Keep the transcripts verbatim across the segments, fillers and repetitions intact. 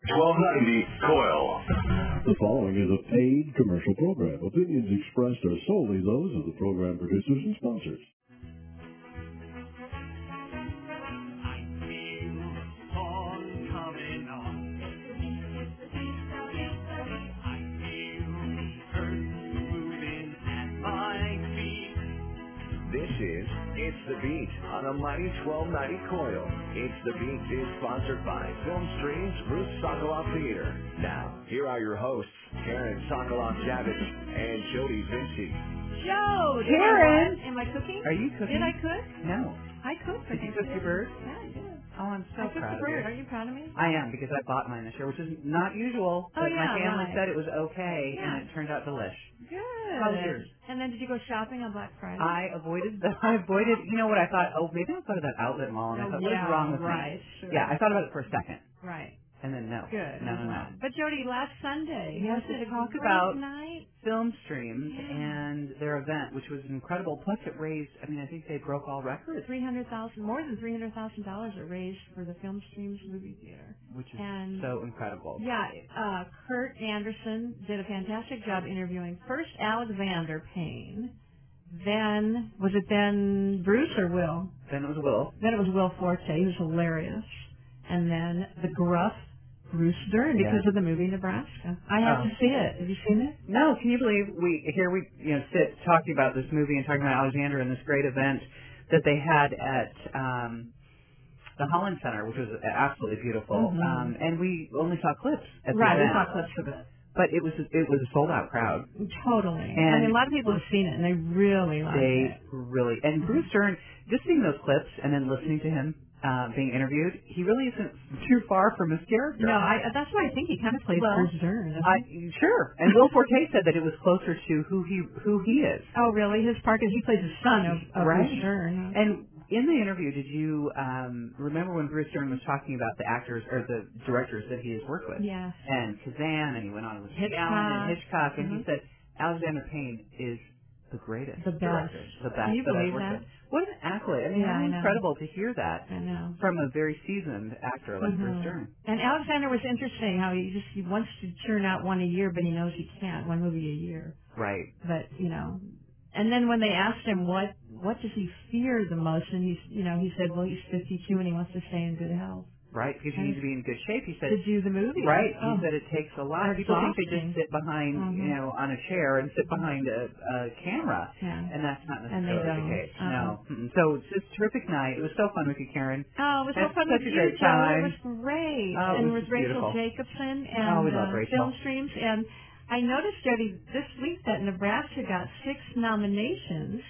twelve ninety Coil. The following is a paid commercial program. Opinions expressed are solely those of the program producers and sponsors. This is It's the Beat on a mighty twelve ninety Coil. It's the Beat is sponsored by Film Streams Ruth Sokoloff Theater. Now, here are your hosts, Karen Sokoloff-Javits and Jody Vinci. Joe! Karen! Am I cooking? Are you cooking? Did I cook? No. I cooked for Did you Thanksgiving. cook your bird? Yeah, I did. Oh, I'm so I cooked proud the of bird. you. Are you proud of me? I am, because I bought mine this year, which is not usual. Oh, But yeah, my family right. said it was okay, Yeah. and it turned out delish. Good. How was yours? And then did you go shopping on Black Friday? I avoided the, I avoided, you know what, I thought, oh, maybe I'll go to that outlet mall, and I Oh, thought, what yeah, is wrong with right, me? sure. Yeah, I thought about it for a second, Right. and then no. Good. No, no, no. But Jody, last Sunday, Yes, was it to a talk great about night? Film Streams Yeah. and their event, which was incredible. Plus, it raised, I mean, I think they broke all records. Three hundred thousand, more than three hundred thousand dollars it raised for the Film Streams movie theater, Which is and so incredible. Yeah, uh, Kurt Anderson did a fantastic job interviewing first Alexander Payne, then, was it then Bruce or Will? Then it was Will. Then it was Will Forte, he was hilarious. And then the gruff Bruce Dern because Yeah. of the movie Nebraska. I have Oh. to see it. Have you seen it? No, can you believe we here we you know sit talking about this movie and talking about Alexander and this great event that they had at um, the Holland Center, which was absolutely beautiful. Mm-hmm. Um, and we only saw clips at the Right, we event. saw clips of it. But it was it was a sold out crowd. Totally. And I mean, a lot of people have seen it, and they really like They it. really and Bruce Dern, just seeing those clips and then listening to him uh, being interviewed, he really isn't too far from his character. No, I, that's why I think he kind of plays Well, Bruce Dern. doesn't I, he? sure. And Will Forte said that it was closer to who he who he is. Oh, really? His part is he plays the son of, of Right. Bruce Dern. And in the interview, did you um, remember when Bruce Dern was talking about the actors or the directors that he has worked with? Yes. And Kazan, and he went on with Hitchcock. Allen and Hitchcock, and Mhm. he said Alexander Payne is the greatest The best. director, the best Can you that I've believe worked that? with. What an accolade! I mean, Yeah, how I know. incredible to hear that I know. from a very seasoned actor like Mhm. Bruce Dern. And Alexander was interesting how he just he wants to churn out one a year, but he knows he can't, one movie a year. Right. But, you know, and then when they asked him what what does he fear the most, and he's, you know, he said, well, he's fifty-two and he wants to stay in good health. Right, because you need to be in good shape. He said To do the movie. Right. Oh. He said it takes a lot. Or People think they exhausting. just sit behind, Mhm. you know, on a chair and sit behind a, a camera, Yeah. and that's not And they necessarily the don't. case. Uh-uh. No. Mm-mm. So it's just a terrific night. It was so fun with you, Karen. Oh, it was so Had fun such with a you, great Joe. time. It was great. Oh, it and was with just Rachel beautiful. Jacobson and Oh, we love uh, Rachel. Film Streams. And I noticed, Jody, this week that Nebraska got six nominations,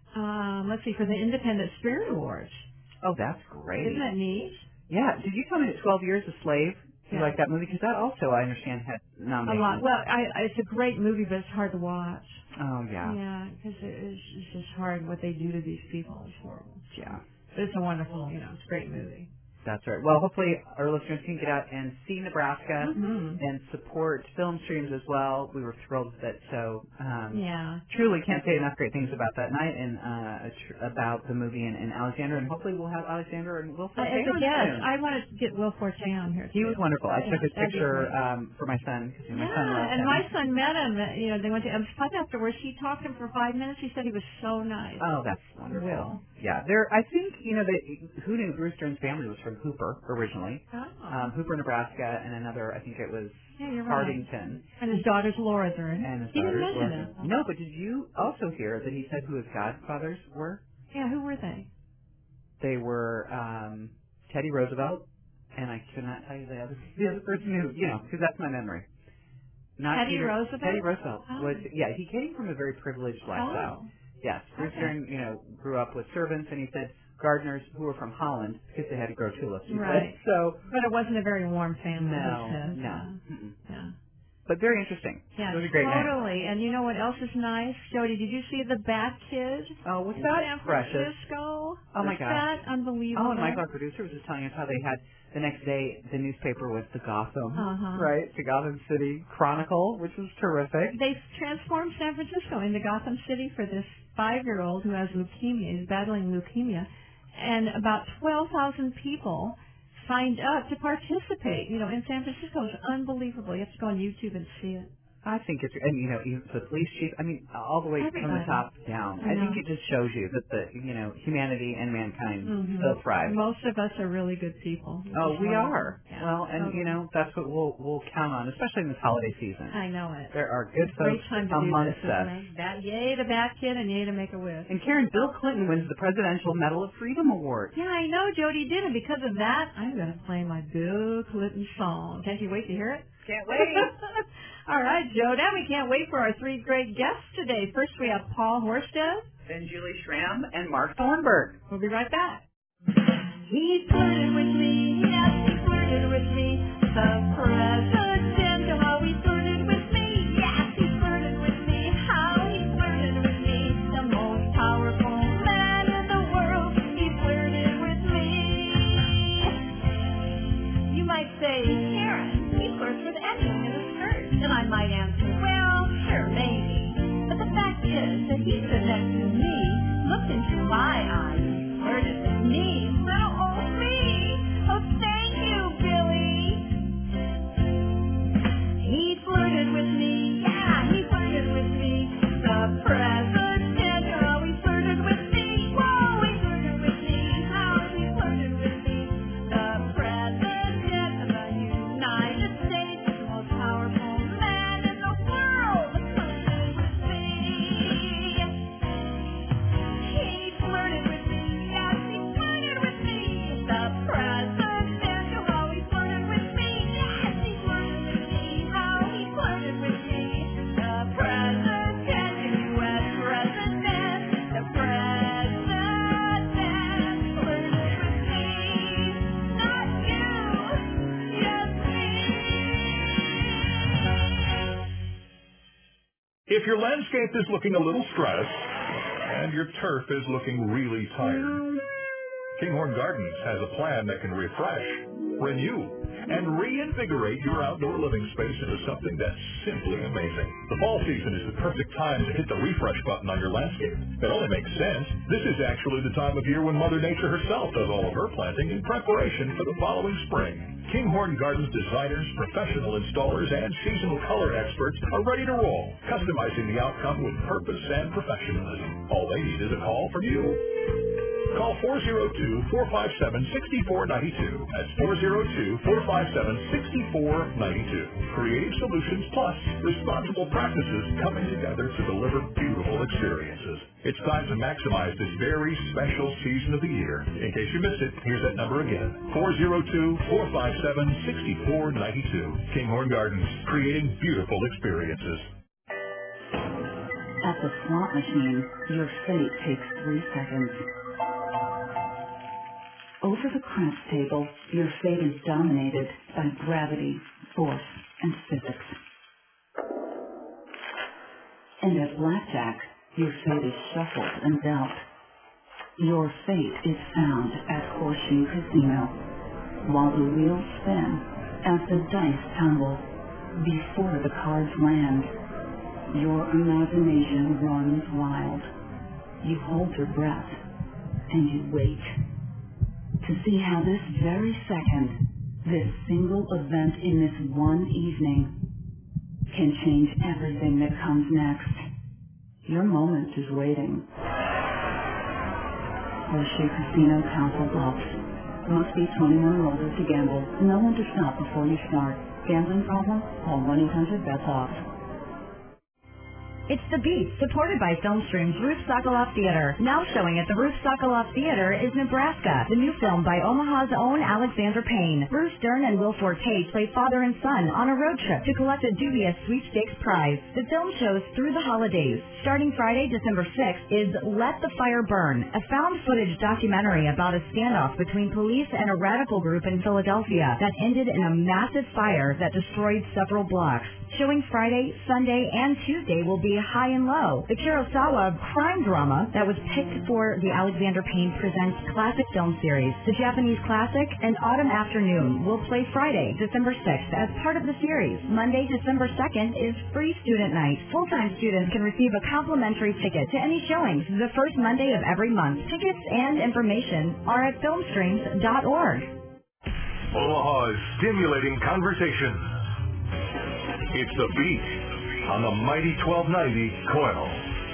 um, let's see, for the Independent Spirit Awards. Oh, that's great. Isn't that neat? Yeah. Did you tell me that twelve Years a Slave? You Yeah. like that movie? Because that also, I understand, had A nominations. lot. Well, I, I, it's a great movie, but it's hard to watch. Oh, yeah. Yeah, because it is, it's just hard what they do to these people. It's horrible. Yeah. But it's a wonderful, you know, it's a great movie. That's right. Well, hopefully our listeners can get out and see Nebraska Mhm. and support Film Streams as well. We were thrilled with it. So um, Yeah. truly can't say enough great things about that night and uh, tr- about the movie and, and Alexander. And hopefully we'll have Alexander and Will Forte As a on guest, soon. I wanted to get Will Forte on here, too. He was wonderful. I Yeah, took his that'd be picture great. um, for my son because my Yeah, son loves and him. my son met him. uh, You know, they went to M's Pub afterwards. He talked to him for five minutes. He said he was so nice. Oh, that's wonderful. Will. Yeah, there. I think you know that who knew Bruce Dern's family was from Hooper originally, Oh. um, Hooper, Nebraska, and another. I think it was Yeah, you're right. Hardington. And his daughter's Laura Dern. And his he didn't daughters mention were. it. No, but did you also hear that he said who his godfathers were? Yeah, who were they? They were um, Teddy Roosevelt, and I cannot tell you the other the other person who you know because that's my memory. Not Teddy Peter, Roosevelt? Teddy Roosevelt Oh. was yeah. He came from a very privileged lifestyle. Oh. Yes, Bruce Okay. Dern, you know, grew up with servants, and he said gardeners who were from Holland because they had to grow tulips. He Right. said. So But it wasn't a very warm family, no, he said. no, Uh, mm-mm. yeah. but very interesting. Yeah, It was a great night. totally. And you know what else is nice? Jody, did you see the Bat Kid? Oh, was in that San precious? Francisco? Oh, my Was gosh. that unbelievable? Oh, and Michael, our producer, was just telling us how they had the next day the newspaper was the Gotham, Uh-huh. right? The Gotham City Chronicle, which was terrific. They transformed San Francisco into Gotham City for this five-year-old who has leukemia. He's battling leukemia. And about twelve thousand people signed up to participate. You know, in San Francisco, it's unbelievable. You have to go on YouTube and see it. I think it's, and you know, even the police chief, I mean, all the way Everybody. from the top down. I, I think it just shows you that the, you know, humanity and mankind mm-hmm. still thrive. Most of us are really good people. Oh, we are. Yeah. Well, and, okay. you know, that's what we'll we'll count on, especially in this holiday season. I know it. There are good folks Great time to amongst do this, us. That, yay to Batkin and yay to Make-A-Wish. And Karen, Bill Clinton wins the Presidential Medal of Freedom Award. Yeah, I know Jody did, and because of that, I'm going to play my Bill Clinton song. Can't you wait to hear it? Can't wait. All right, Joe. Now we can't wait for our three great guests today. First, we have Paul Horsted, then Julie Schramm, and Mark Thornburg. We'll be right back. He flirted with me. Yes, he flirted with me. The president, how he flirted with me. Yes, he flirted with me. How he flirted with me. The most powerful man in the world. He flirted with me. You might say, Karen, he flirts with anyone in a skirt. And I might answer, well, sure, maybe. But the fact is that he stood next to me, looked into my eyes, and flirted with me. Well, oh, me. Oh, thank you, Billy. He flirted with me. Yeah, he flirted with me. The president, how he flirted with me. Whoa, he flirted with me. How he flirted with me. The president of the United States, the most powerful man in the world, flirted with me. He flirted with me. Yes, he flirted with me. The president, how he flirted with me. Yes, he flirted with me. How he flirted with me. The president, U S president, the president flirted with me. Not you, yes me. If your landscape is looking a little stressed and your turf is looking really tired, Kinghorn Gardens has a plan that can refresh, renew, and reinvigorate your outdoor living space into something that's simply amazing. The fall season is the perfect time to hit the refresh button on your landscape. It only makes sense. This is actually the time of year when Mother Nature herself does all of her planting in preparation for the following spring. Kinghorn Gardens designers, professional installers, and seasonal color experts are ready to roll, customizing the outcome with purpose and professionalism. All they need is a call from you. Call four oh two, four five seven, six four nine two. That's four oh two, four five seven, six four nine two. Creative Solutions Plus, responsible practices coming together to deliver beautiful experiences. It's time to maximize this very special season of the year. In case you missed it, here's that number again. four oh two, four five seven, six four nine two. Kinghorn Gardens, creating beautiful experiences. At the slot machine, your fate takes three seconds. Over the craps table, your fate is dominated by gravity, force, and physics. And at blackjack, your fate is shuffled and dealt. Your fate is found at Horseshoe Casino, while the wheels spin, as the dice tumble, before the cards land. Your imagination runs wild. You hold your breath, and you wait to see how this very second, this single event in this one evening, can change everything that comes next. Your moment is waiting. Horseshoe Casino Council Bluffs. Must be twenty-one or older to gamble. Know when to stop before you start. Gambling problem? Call one eight hundred bets off. It's The Beat, supported by Filmstream's Ruth Sokoloff Theater. Now showing at the Ruth Sokoloff Theater is Nebraska, the new film by Omaha's own Alexander Payne. Bruce Dern and Will Forte play father and son on a road trip to collect a dubious sweepstakes prize. The film shows through the holidays. Starting Friday, December sixth, is Let the Fire Burn, a found-footage documentary about a standoff between police and a radical group in Philadelphia that ended in a massive fire that destroyed several blocks. Showing Friday, Sunday, and Tuesday will be High and Low, the Kurosawa crime drama that was picked for the Alexander Payne Presents Classic Film Series. The Japanese classic, An Autumn Afternoon, will play Friday, December sixth, as part of the series. Monday, December second, is Free Student Night. Full-time students can receive a complimentary ticket to any showings the first Monday of every month. Tickets and information are at filmstreams dot org. Omaha's stimulating conversation. It's The Beat on the Mighty twelve ninety Coil.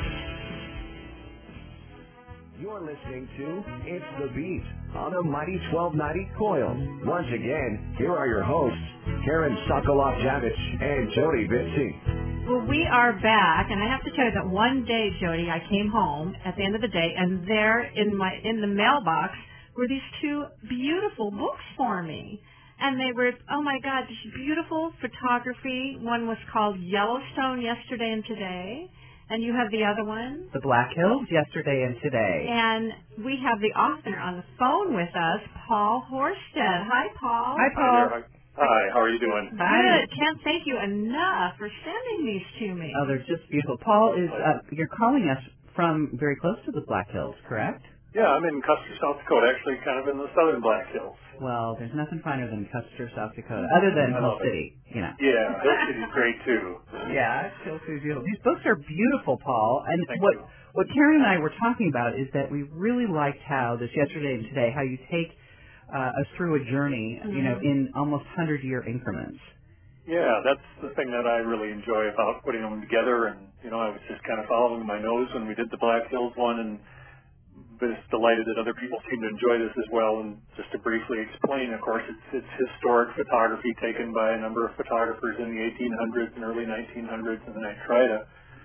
You're listening to It's the Beat on the Mighty twelve ninety Coil. Once again, here are your hosts, Karen Sokoloff-Javich and Jody Vinci. Well, we are back, and I have to tell you that one day, Jody, I came home at the end of the day, and there in my in the mailbox were these two beautiful books for me. And they were, oh my God, this beautiful photography. One was called Yellowstone Yesterday and Today, and you have the other one. The Black Hills, Yesterday and Today. And we have the author on the phone with us, Paul Horsted. Hi, Paul. Hi, Paul. Hi, Hi, how are you doing? Good. Can't thank you enough for sending these to me. Oh, they're just beautiful. Paul, is uh, you're calling us from very close to the Black Hills, correct? Yeah, I'm in Custer, South Dakota, actually kind of in the southern Black Hills. Well, there's nothing finer than Custer, South Dakota, other than I Hill love it. City, you know. Yeah, Hill City's great too. Yeah, Hill City's beautiful. These books are beautiful, Paul. And Thank what you. what Karen and I were talking about is that we really liked how this Yesterday and Today, how you take uh, us through a journey, Mm-hmm. you know, in almost hundred-year increments. Yeah, that's the thing that I really enjoy about putting them together. And, you know, I was just kind of following my nose when we did the Black Hills one, and just delighted that other people seem to enjoy this as well. And just to briefly explain, of course, it's, it's historic photography taken by a number of photographers in the eighteen hundreds and early nineteen hundreds, and then I try to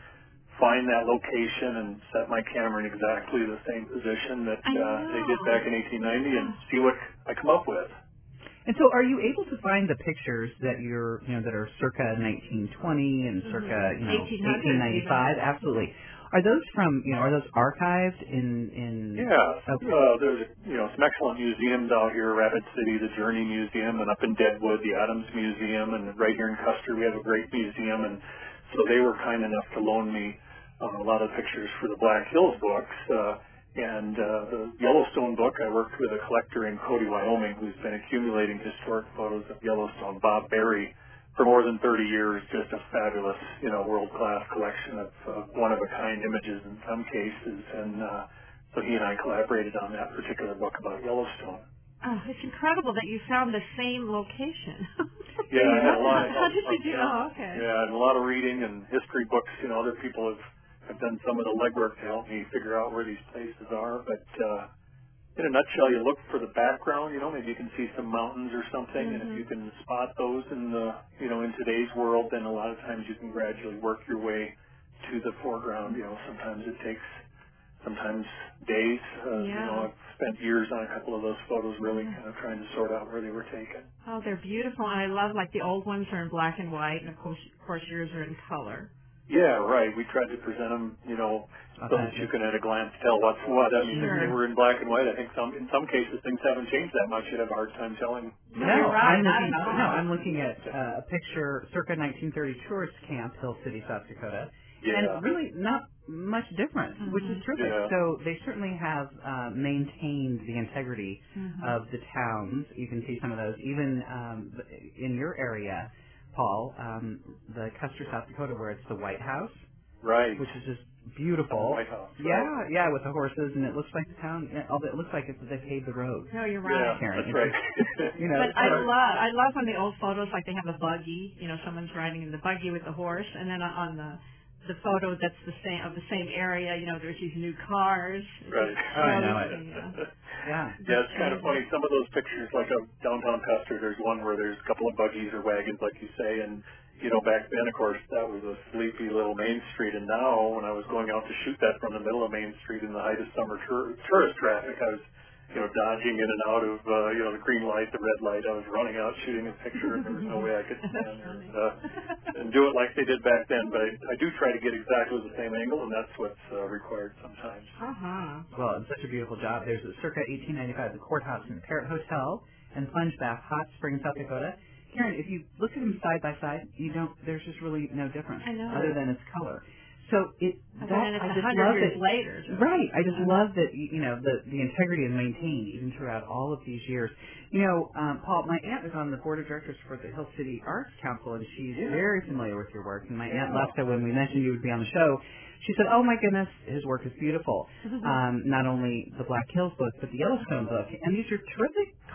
find that location and set my camera in exactly the same position that uh, they did back in eighteen ninety and see what I come up with. And so, are you able to find the pictures that you're, you know, that are circa nineteen twenty and circa, you know, eighteen ninety-five? Absolutely. Are those from, you know, are those archived in in? Yeah, Okay. uh, there's you know some excellent museums out here. Rapid City, the Journey Museum, and up in Deadwood, the Adams Museum, and right here in Custer, we have a great museum. And so they were kind enough to loan me uh, a lot of pictures for the Black Hills books. Uh, and uh, the Yellowstone book, I worked with a collector in Cody, Wyoming, who's been accumulating historic photos of Yellowstone, Bob Berry, for more than thirty years. Just a fabulous, you know, world-class collection of uh, one-of-a-kind images in some cases. And uh, so he and I collaborated on that particular book about Yellowstone. Oh, it's incredible that you found the same location. Yeah, I had a lot of help. How did you do? Yeah. Oh, okay. Yeah, and a lot of reading and history books. You know, other people have, have done some of the legwork to help me figure out where these places are. But uh, in a nutshell, you look for the background. You know, maybe you can see some mountains or something, Mm-hmm. and if you can spot those in the, you know, in today's world, then a lot of times you can gradually work your way to the foreground. You know, sometimes it takes, sometimes days. Uh, Yeah. You know, I've spent years on a couple of those photos, really kind of trying to sort out where they were taken. Oh, they're beautiful. And I love, like, the old ones are in black and white, and of course, of course yours are in color. Yeah, right. We tried to present them, you know, so that you can at a glance tell what's what. I mean, Sure. if they were in black and white, I think some in some cases things haven't changed that much. You'd have a hard time telling. No, You're right, I'm not looking, at all. no, I'm looking at uh, a picture, circa nineteen thirty tourist camp, Hill City, South Dakota, Yeah. and really not much difference, which is terrific. Yeah. So they certainly have uh, maintained the integrity Mm-hmm. of the towns. You can see some of those, even um, in your area, Paul, um, the Custer, South Dakota, where it's the White House, Right. which is just beautiful. White House. Yeah, Right. yeah, with the horses, and it looks like the town. Although it looks like it's, they paved the road. No, you're Yeah, right. Karen, that's it's right. just, you know, But I sort of- love, I love on the old photos, like they have a buggy, you know, someone's riding in the buggy with the horse, and then on the the photo that's the same of the same area, you know, there's these new cars. Right. Oh, I know it. Yeah. yeah. Yeah, it's kind of funny. Some of those pictures, like of downtown Custer, there's one where there's a couple of buggies or wagons, like you say, and you know, back then, of course, that was a sleepy little Main Street, and now, when I was going out to shoot that from the middle of Main Street in the height of summer tur- tourist traffic, I was, you know, dodging in and out of, uh, you know, the green light, the red light. I was running out shooting a picture, and there was no way I could stand there and, uh, and do it like they did back then. But I, I do try to get exactly the same angle, and that's what's uh, required sometimes. Uh-huh. Well, it's such a beautiful job. There's a circa eighteen ninety-five, the Courthouse and the Parrot Hotel and Plunge Bath, Hot Springs, South Dakota. Karen, if you look at them side by side, you don't. There's just really no difference I know. other than its color. So it And that then it's I a just hundred love years it. later. so- Right. I just love that you know the the integrity is maintained even throughout all of these years. You know, um, Paul, my aunt is on the board of directors for the Hill City Arts Council, and she's very familiar with your work. And my aunt Lesta, when we mentioned you would be on the show, she said, "Oh my goodness, his work is beautiful. Um, not only the Black Hills book, but the Yellowstone book, and these are terrific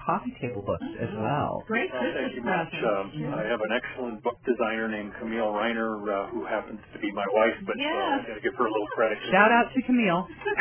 coffee table books as well. Great Well, thank you much. Um, I have an excellent book designer named Camille Reiner, uh, who happens to be my wife, but Yeah. uh, I got to give her a little credit. Shout out to Camille.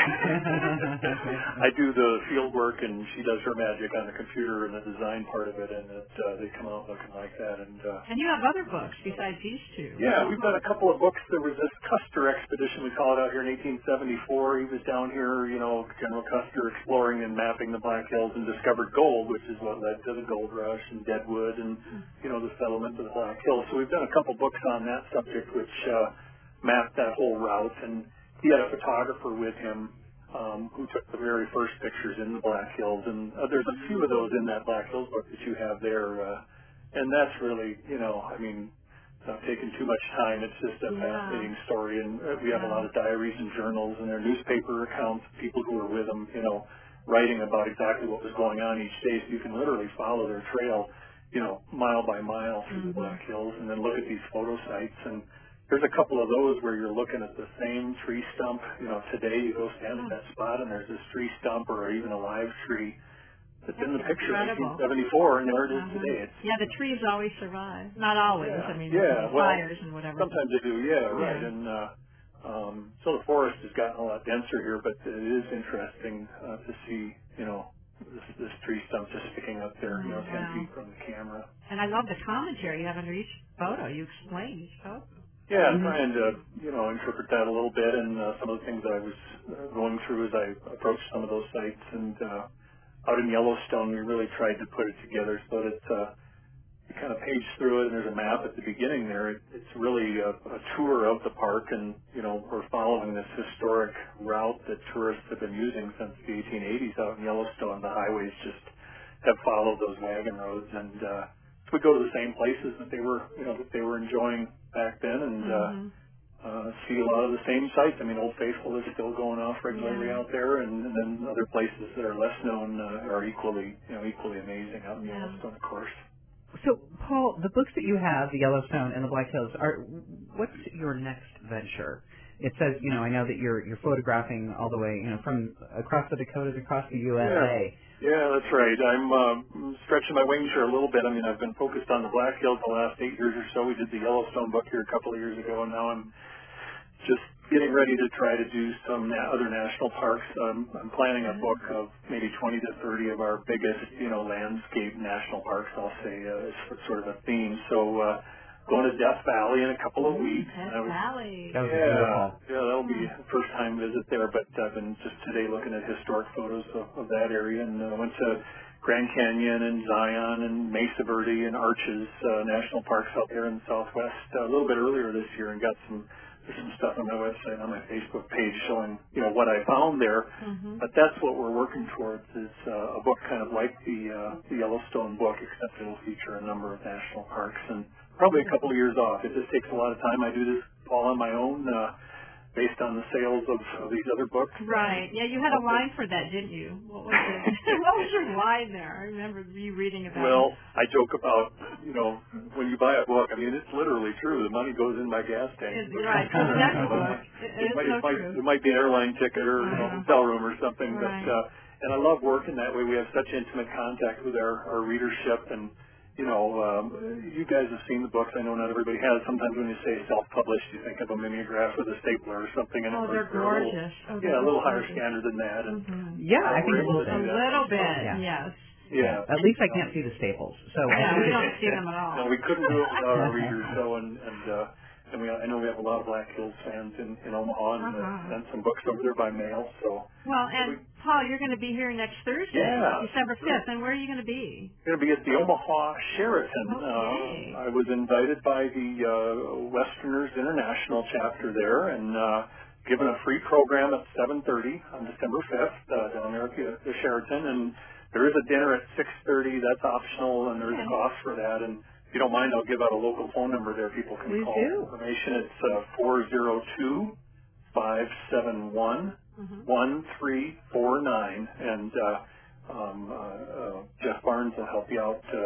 I do the field work, and she does her magic on the computer and the design part of it, and it, uh, they come out looking like that. And uh, And you have other books besides these two. yeah, we've done a couple of books. There was this Custer expedition, we call it out here in eighteen seventy-four. He was down here, you know, General Custer exploring and mapping the Black Hills and discovered gold, which is what led to the gold rush and Deadwood and, you know, the settlement of the Black Hills. So we've done a couple books on that subject, which uh, mapped that whole route. And he had a photographer with him um, who took the very first pictures in the Black Hills. And uh, there's a few of those in that Black Hills book that you have there. Uh, and that's really, you know, I mean, not taking too much time. It's just a Yeah. fascinating story, and uh, we have a lot of diaries and journals, and their newspaper accounts, people who were with them, you know, writing about exactly what was going on each day. So you can literally follow their trail, you know, mile by mile through Mm-hmm. the Black Hills, and then look at these photo sites. And there's a couple of those where you're looking at the same tree stump. You know, today you go stand at that spot, and there's this tree stump or even a live tree that's in the picture in incredible. eighteen seventy-four, and there it is Uh-huh. today. It's Yeah, the trees always survive. Not always. Yeah. I mean, Yeah, there's well, fires and whatever. Sometimes they do, yeah, right. Yeah. And uh, um, so the forest has gotten a lot denser here, but it is interesting uh, to see, you know, this, this tree stump just sticking up there, you know, Oh, ten wow. feet from the camera. And I love the commentary you have under each photo. You explain each photo. Yeah, Mhm. trying to, you know, interpret that a little bit, and uh, some of the things that I was uh, going through as I approached some of those sites. And uh, out in Yellowstone, we really tried to put it together so that it's uh, you kind of page through it, and there's a map at the beginning there. It, it's really a, a tour of the park, and, you know, we're following this historic route that tourists have been using since the eighteen eighties out in Yellowstone. The highways just have followed those wagon roads, and uh, we go to the same places that they were, you know, that they were enjoying back then, and Mm-hmm. uh, uh, see a lot of the same sites. I mean, Old Faithful is still going off regularly Yeah. out there, and, and then other places that are less known uh, are equally, you know, equally amazing out in Yeah. Yellowstone, of course. So, Paul, the books that you have, the Yellowstone and the Black Hills, are what's your next venture? It says, you know, I know that you're you're photographing all the way, you know, from across the Dakotas, across the U S A. Yeah, yeah, that's right. I'm uh, stretching my wings here a little bit. I mean, I've been focused on the Black Hills the last eight years or so. We did the Yellowstone book here a couple of years ago, and now I'm just getting ready to try to do some na- other national parks. Um, I'm planning a book of maybe twenty to thirty of our biggest, you know, landscape national parks, I'll say, uh, as sort of a theme. So uh, going to Death Valley in a couple of weeks. Death I was- Valley. That was yeah, beautiful. yeah, that'll be a first time visit there, but I've been just today looking at historic photos of, of that area, and uh, went to Grand Canyon and Zion and Mesa Verde and Arches uh, national parks out there in the Southwest uh, a little bit earlier this year, and got some there's some stuff on my website, on my Facebook page, showing, you know, what I found there. Mm-hmm. But that's what we're working towards, is uh, a book kind of like the uh, the Yellowstone book, except it'll feature a number of national parks, and probably a couple of years off. It just takes a lot of time. I do this all on my own, uh, based on the sales of, of these other books. Right. Yeah, you had a line for that, didn't you? What was it? What was your line there? I remember you reading about Well, it. I joke about, you know, when you buy a book, I mean, it's literally true. The money goes in my gas tank. It's right. It's a textbook. It, It, it's might, so it, might, true. it might be an airline ticket or you know, Uh-huh. hotel room or something, Right. but uh, and I love working that way. We have such intimate contact with our, our readership, and you know, um, you guys have seen the books. I know not everybody has. Sometimes when you say self-published, you think of a mimeograph with a stapler or something. And Oh, it they're a little, gorgeous. Oh, yeah, a they're little higher gorgeous. standard than that. And Mm-hmm. Yeah, I think we're a able little to A do bit. that. little bit, Yeah. yes. Yeah. At least I can't see the staples. So Yeah, we don't see them at all. No, we couldn't do it without our readers, though, and and uh, and we I know we have a lot of Black Hills fans in, in Omaha, and uh, Uh-huh. sent some books over there by mail. So Well, and Paul, you're going to be here next Thursday, Yeah. December fifth, and where are you going to be? I'm going to be at the Omaha Sheraton. Okay. Uh, I was invited by the uh, Westerners International chapter there, and uh, given a free program at seven thirty on December fifth uh, down there at the, the Sheraton, and there is a dinner at six thirty. That's optional, and there's a Okay. cost for that. And if you don't mind, I'll give out a local phone number there. People can Please call do. information. It's uh, four oh two, five seven one, Mm-hmm. one three four nine, and uh, um, uh, uh, Jeff Barnes will help you out. Uh,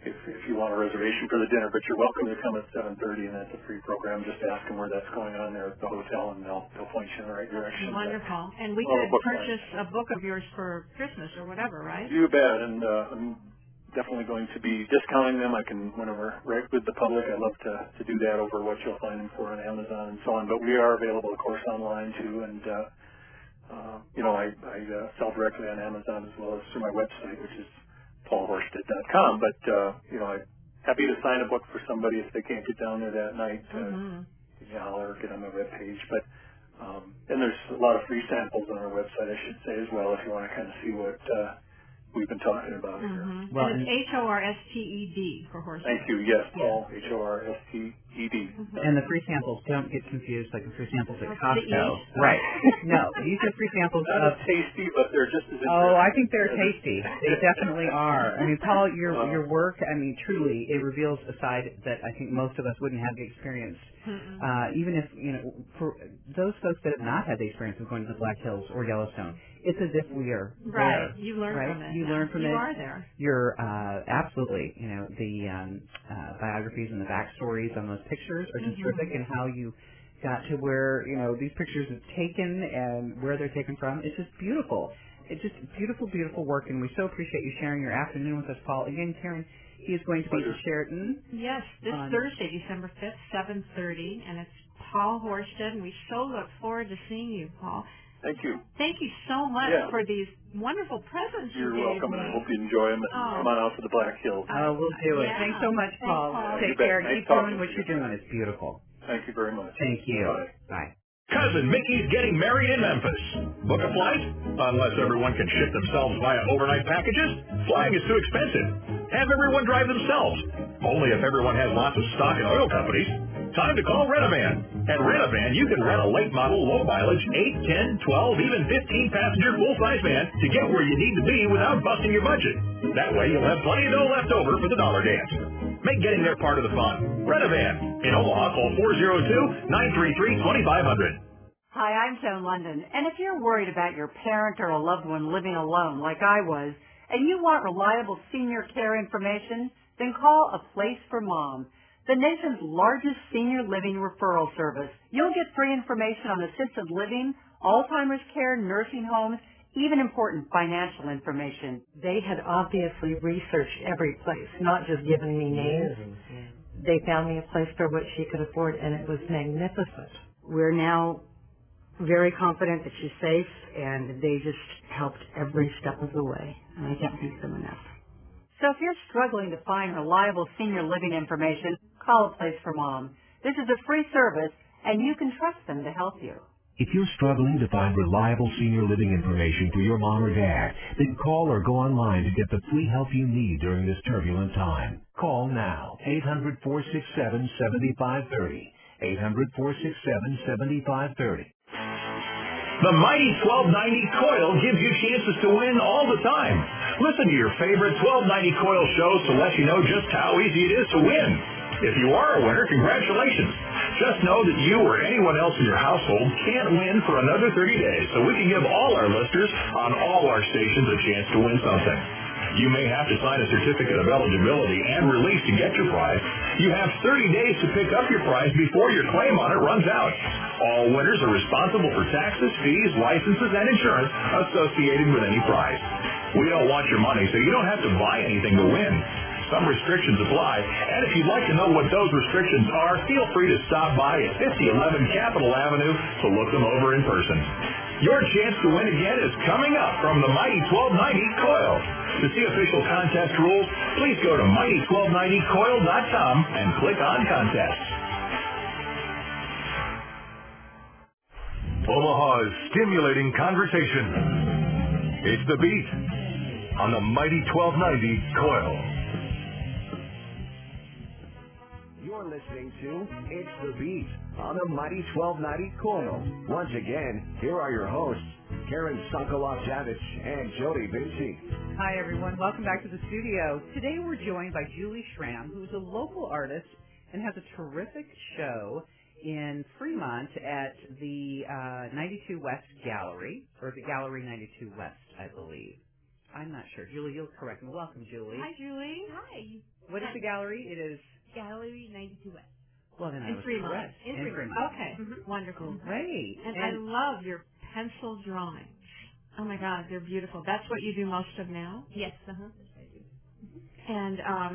if, if you want a reservation for the dinner, but you're welcome to come at seven thirty, and that's a free program. Just ask them where that's going on there at the hotel, and they'll they'll point you in the right direction. Wonderful. And we Well, could a book purchase a book of yours for Christmas or whatever, right? You bet, and uh, I'm definitely going to be discounting them. I can, whenever right with the public, I love to, to do that over what you'll find them for on Amazon and so on. But we are available, of course, online too, and uh, uh, you know, I, I uh, sell directly on Amazon as well as through my website, which is paul horsted dot com. But uh, you know, I'm happy to sign a book for somebody if they can't get down there that night. Uh, Mm-hmm. you know, holler or get on my webpage. But um, and there's a lot of free samples on our website, I should say, as well, if you want to kind of see what uh, we've been talking about here. Mm-hmm. Well, and it's H O R S T E D for horses. Thank you. Yes, Paul, H O R S T E D. Mm-hmm. And the free samples, don't get confused like the free samples at What's Costco. the E? Right. No, these are free samples Not of... as tasty, but they're just as interesting. Oh, I think they're tasty. They definitely are. I mean, Paul, your Uh, your work, I mean, truly, it reveals a side that I think most of us wouldn't have the experience. Uh, even if, you know, for those folks that have not had the experience of going to the Black Hills or Yellowstone, it's as if we are Right. there. You learn right? from it. You yeah. learn from you it. You are there. You're uh, absolutely, you know, the um, uh, biographies and the backstories on those pictures are just Mm-hmm. terrific, and how you got to where, you know, these pictures are taken and where they're taken from. It's just beautiful. It's just beautiful, beautiful work, and we so appreciate you sharing your afternoon with us, Paul. Again, Karen, he is going to be in Sheraton. Yes, this on Thursday, December fifth, seven thirty, and it's Paul Horsted, and we so look forward to seeing you, Paul. Thank you. Thank you so much Yeah. for these wonderful presents You're you gave welcome, me. and I hope you enjoy them. And Oh. come on out to the Black Hills. Oh, we'll do it. Yeah. Thanks so much, Thanks, Paul. Paul. You Take bet. care. Nice Keep talking doing what to you're you. doing. It's beautiful. Thank you very much. Thank you. Bye. Bye. Cousin Mickey's getting married in Memphis. Book a flight? Unless everyone can ship themselves via overnight packages, flying is too expensive. Have everyone drive themselves. Only if everyone has lots of stock in oil companies. Time to call Rent-A-Van. At Rent-A-Van, you can rent a late model, low mileage, eight, ten, twelve, even fifteen passenger full-size van to get where you need to be without busting your budget. That way you'll have plenty of dough left over for the dollar dance. Make getting there part of the fun. Rent-A-Van. In Omaha, call four oh two, nine three three, two five zero zero. Hi, I'm Joan London, and if you're worried about your parent or a loved one living alone like I was, and you want reliable senior care information, then call A Place for Mom, the nation's largest senior living referral service. You'll get free information on assisted living, Alzheimer's care, nursing homes, even important financial information. They had obviously researched every place, not just given me names. They found me a place for what she could afford, and it was magnificent. We're now very confident that she's safe, and they just helped every step of the way. And I can't thank them enough. So if you're struggling to find reliable senior living information, call A Place for Mom. This is a free service, and you can trust them to help you. If you're struggling to find reliable senior living information for your mom or dad, then call or go online to get the free help you need during this turbulent time. Call now, eight hundred, four six seven, seven five three zero, eight hundred, four six seven, seven five three zero. The mighty twelve ninety Coil gives you chances to win all the time. Listen to your favorite twelve ninety Coil shows to let you know just how easy it is to win. If you are a winner, congratulations. Just know that you or anyone else in your household can't win for another thirty days, so we can give all our listeners on all our stations a chance to win something. You may have to sign a certificate of eligibility and release to get your prize. You have thirty days to pick up your prize before your claim on it runs out. All winners are responsible for taxes, fees, licenses, and insurance associated with any prize. We don't want your money, so you don't have to buy anything to win. Some restrictions apply, and if you'd like to know what those restrictions are, feel free to stop by at fifty eleven Capitol Avenue to look them over in person. Your chance to win again is coming up from the Mighty twelve ninety Coil. To see official contest rules, please go to mighty twelve ninety coil dot com and click on contests. Omaha's stimulating conversation. It's The Beat on the Mighty twelve ninety Coil. You're listening to It's The Beat on the Mighty twelve ninety Coil. Once again, here are your hosts, Karen Sokoloff-Javich and Jody Vinci. Hi, everyone. Welcome back to the studio. Today we're joined by Julie Schramm, who's a local artist and has a terrific show in Fremont at the uh, ninety-two West Gallery, or the Gallery ninety-two West, I believe. I'm not sure. Julie, you'll correct me. Welcome, Julie. Hi, Julie. Hi. What is the gallery? It is Gallery ninety-two West. well then I In was Fremont. correct. In In Fremont. Fremont. Okay, Mhm. wonderful. Great. And, I love your pencil drawings. Oh my God, they're beautiful. That's what you do most of now? Yes, uh-huh. Yes, I do. And um,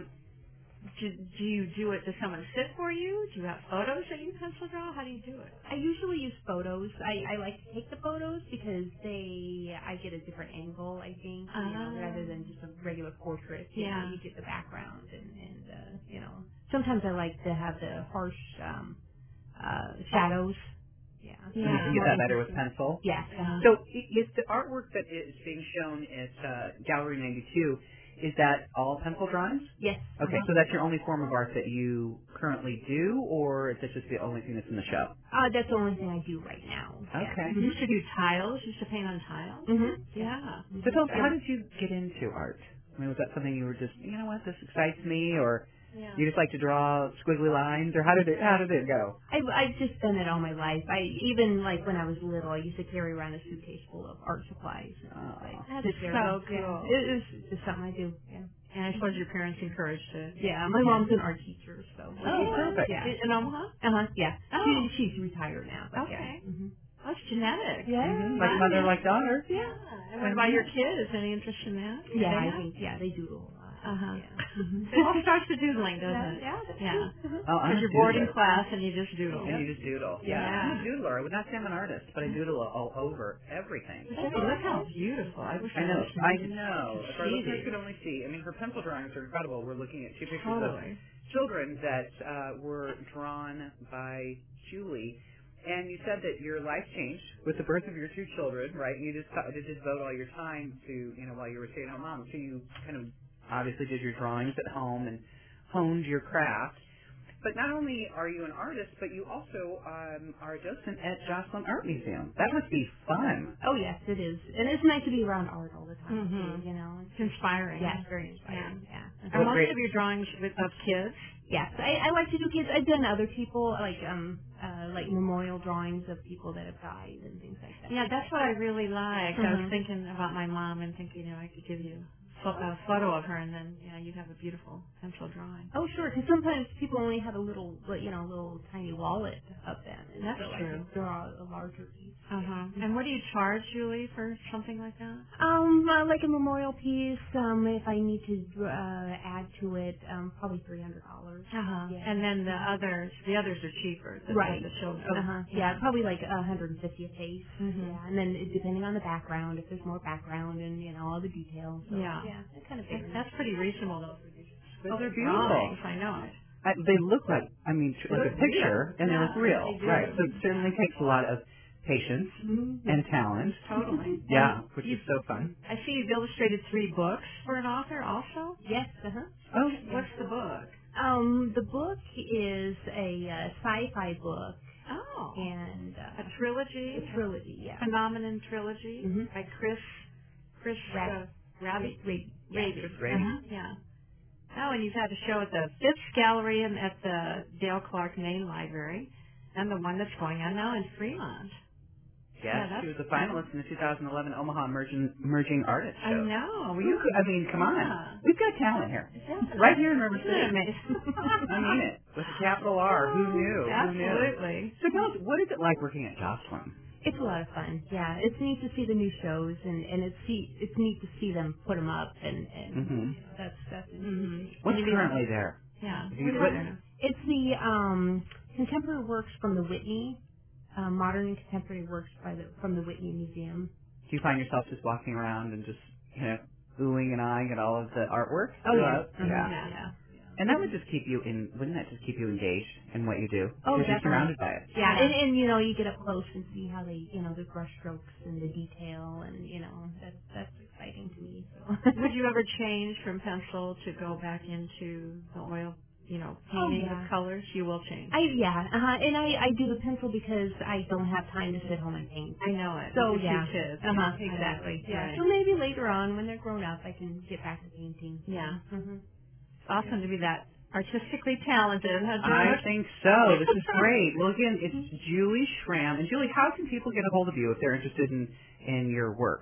do, do you do it, does someone sit for you? Do you have photos that you pencil draw? How do you do it? I usually use photos. I, I like to take the photos because they, I get a different angle, I think, you know, Ah. rather than just a regular portrait. You Yeah. know, you get the background and, and uh, you know, sometimes I like to have the harsh um, uh, shadows. Yeah. So you can get that better with pencil? Yes. Uh-huh. So i- is the artwork that is being shown at uh, Gallery ninety-two, is that all pencil drawings? Yes. Okay, Uh-huh. so that's your only form of art that you currently do, or is that just the only thing that's in the show? Uh, that's the only thing I do right now. Okay. You used to do tiles? You used to paint on tiles? Mm-hmm. Yeah. So tell us, how did you get into art? I mean, was that something you were just, you know what, this excites me, or Yeah. you just like to draw squiggly lines, or how did it how did it go? I've, I've just done it all my life. I even like when I was little, I used to carry around a suitcase full of art supplies. And Oh, I That's sit there. so Yeah. cool. It is just something I do. Yeah. And I suppose your parents encouraged it. Yeah. My mom's an art teacher, so. Oh, perfect. Yeah. In Omaha? Uh huh. Yeah. Oh. She, she's retired now. But Okay. Yeah. Mm-hmm. Oh, it's genetic. Yeah. Mhm. Like mother, like daughter. Yeah. And what about your kids? Any interest in that? Yeah. They I have? think. Yeah. They doodle a lot. Uh-huh. Yeah. Mhm. It all starts with doodling, doesn't Yeah, it? yeah, that's Yeah. true. Oh, I'm Because a you're bored in doodler. class and you just doodle. And you just doodle. Yeah. Yeah. I'm a doodler. I would not say I'm an artist, but I doodle all over everything. Hey, look how beautiful. I wish I know. was I know. If our see listeners these. could only see. I mean, her pencil drawings are incredible. We're looking at two pictures Totally. of children that uh, were drawn by Julie. And you said that your life changed with the birth of your two children, right? And you just decided to devote all your time to, you know, while you were a stay-at-home mom. So you kind of obviously did your drawings at home and honed your craft. But not only are you an artist, but you also um, are a docent at Jocelyn Art Museum. That must be fun. Oh yes, it is, and it's nice to be around art all the time Mhm. too. You know, It's inspiring. Yeah, it's very inspiring. Yeah. Are most of your drawings with, of kids? Yes, I, I like to do kids. I've done other people like um uh like memorial drawings of people that have died and things like that. Yeah, that's what I really liked. I Mhm. was thinking about my mom and thinking, you know, I could give you a a photo of her, and then, you know, you'd have a beautiful pencil drawing. Oh sure, because sometimes people only have a little, like, you know, a little tiny wallet of them. And That's so true. I could draw a larger piece. Uh huh. And what do you charge, Julie, for something like that? Um, uh, like a memorial piece. Um, if I need to uh, add to it, um, probably three hundred dollars. Uh huh. Yeah. And then the others, the others are cheaper. The, Right. The children. Uh-huh. Yeah, probably like a hundred and fifty a piece. Mhm. Yeah, and then it- depending on the background, if there's more background and you know all the details. So, Yeah. yeah, it kind of That- varies. That's pretty reasonable, though, for these. Oh, they're drawings. beautiful. I know it. I, they look like, I mean, tr- like a look picture, real. and they Yeah, look real. they do. Right. So it certainly takes a lot of patience Mm-hmm. and talent. Totally. Yeah, And which you- is so fun. I see you've illustrated three books for an author, also. Yes. Uh huh. Oh, What's the book? Um, the book is a uh, sci-fi book Oh. and uh, A trilogy. a trilogy. Yeah. Phenomenon trilogy Mhm. by Chris Chris Rab- uh, Raby. Raby. Raby. Chris Raby. Uh-huh. Yeah. Oh, and you've had a show at the Fifth Gallery and at the Dale Clark Main Library, and the one that's going on now in Fremont. Yes, Yeah, that's she was a finalist in the two thousand eleven Omaha Emerging, Emerging Artist I Show. know. Well, you could, I mean, come on. Yeah. We've got talent here. Yeah. Right here in River Isn't it City. amazing? I mean it. With a capital R. Who knew? Who knew? Absolutely. So tell us, what is it like working at Jocelyn? It's a lot of fun. Yeah, it's neat to see the new shows, and and it's see it's neat to see them put them up, and and Mhm. that's that's Mhm. What's currently there? Yeah. You- What what- is it? It's the um, contemporary works from the Whitney, uh, modern and contemporary works by the from the Whitney Museum. Do you find yourself just walking around and just, you know, oohing and eyeing at all of the artwork? Oh yeah, throughout? Mhm. Yeah. yeah, yeah. And that would just keep you in, wouldn't that just keep you engaged in what you do? Oh, Because you're definitely. surrounded by it. Yeah, and and you know you get up close and see how they you know the brush strokes and the detail, and you know that's that's exciting to me. So. Would you ever change from pencil to go back into the oil, you know, painting Oh, yeah. with colors? You will change. I yeah, uh-huh. and I I do the pencil because I don't have time to sit home and paint. I know it. So With the two yeah, kids. uh huh, I know. exactly. Yeah. Right. So maybe later on when they're grown up, I can get back to painting. Yeah. Mm-hmm. It's awesome to be that artistically talented, huh, I George? think so. This is great. Well, again, it's Julie Schramm. And Julie, how can people get a hold of you if they're interested in, in your work?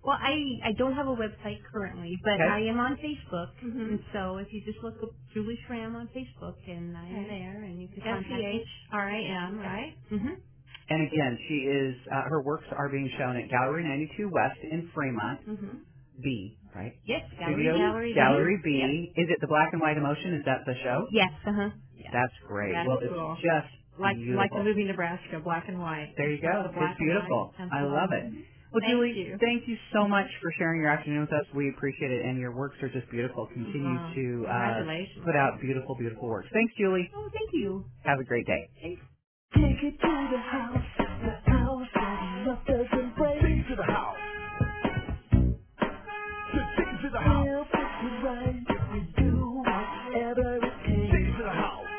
Well, I I don't have a website currently, but Okay. I am on Facebook, Mhm. and so if you just look up Julie Schramm on Facebook, and I am Okay. there, and you can S contact C me. H R A M, right? Mm-hmm. And again, she is, uh, her works are being shown at Gallery ninety-two West in Fremont, Mm-hmm. B, right? Yes, Gallery Studio B. Gallery B. Gallery B. Yep. Is it the Black and White Emotion? Is that the show? Yes. Uh huh. Yeah. That's great. That's well, cool. it's just Like beautiful. like the movie Nebraska, black and white. There you go. The black It's beautiful. And I white. love it. Well, Thank Julie, you. thank you so much for sharing your afternoon with us. We appreciate it, and your works are just beautiful. Continue Wow. to uh, Congratulations. put out beautiful, beautiful works. Thanks, Julie. Oh, thank you. Have a great day. Take it to the house, the house that lovers embrace. Take it to the house. Take it to the house. We'll fix it right if we do whatever it takes. Take it to the house.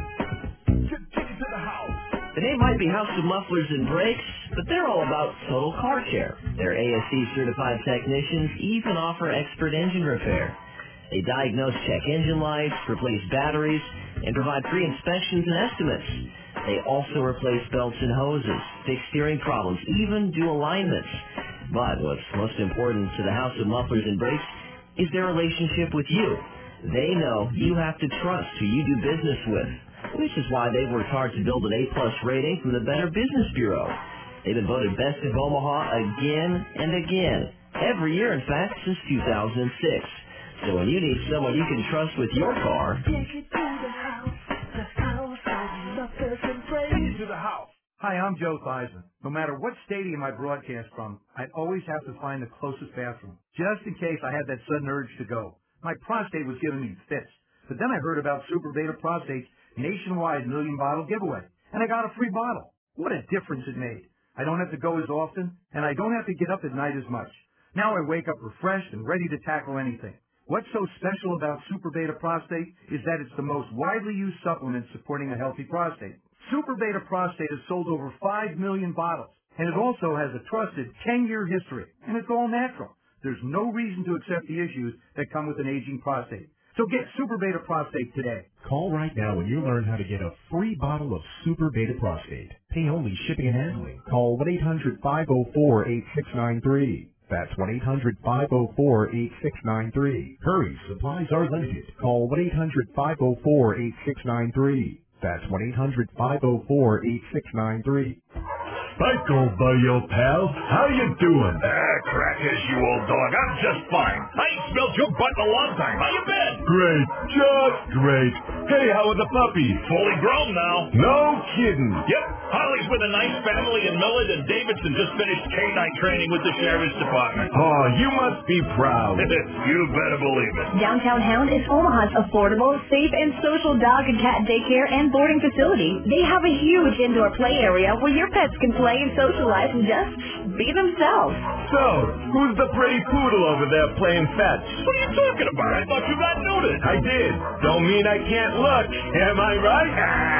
Take it to the house. The name might be House of Mufflers and Brakes, but they're all about total car care. Their A S C certified technicians even offer expert engine repair. They diagnose, check engine lights, replace batteries, and provide free inspections and estimates. They also replace belts and hoses, fix steering problems, even do alignments. But what's most important to the House of Mufflers and Brakes is their relationship with you. They know you have to trust who you do business with, which is why they've worked hard to build an A-plus rating from the Better Business Bureau. They've been voted Best of Omaha again and again, every year, in fact, since two thousand six. So when you need someone you can trust with your car, Take it to the house, the house that lovers embrace. Take it to the house. Hi, I'm Joe Theismann. No matter what stadium I broadcast from, I'd always have to find the closest bathroom, just in case I had that sudden urge to go. My prostate was giving me fits. But then I heard about Super Beta Prostate's nationwide million bottle giveaway, and I got a free bottle. What a difference it made. I don't have to go as often, and I don't have to get up at night as much. Now I wake up refreshed and ready to tackle anything. What's so special about Super Beta Prostate is that it's the most widely used supplement supporting a healthy prostate. Super Beta Prostate has sold over five million bottles, and it also has a trusted ten-year history, and it's all natural. There's no reason to accept the issues that come with an aging prostate. So get Super Beta Prostate today. Call right now and you'll learn how to get a free bottle of Super Beta Prostate. Pay only shipping and handling. Call one eight hundred five oh four eight six nine three. That's one eight hundred five oh four eight six nine three. Hurry, supplies are limited. Call one eight hundred five oh four eight six nine three. That's one eight hundred five oh four eight six nine three. Psycho, buddy, pal. How you doing? Ah, crackers, you old dog. I'm just fine. I ain't smelled your butt in a long time. How you been? Great. Just great. Hey, how are the puppies? Fully grown now. No kidding. Yep. Holly's with a nice family in Millard, and Davidson just finished canine training with the Sheriff's Department. Oh, you must be proud. You better believe it. Downtown Hound is Omaha's affordable, safe, and social dog and cat daycare and boarding facility. They have a huge indoor play area where your pets can play and socialize and just be themselves. So, who's the pretty poodle over there playing fetch? What are you talking about? I thought you got noted. I did. Don't mean I can't look. Am I right?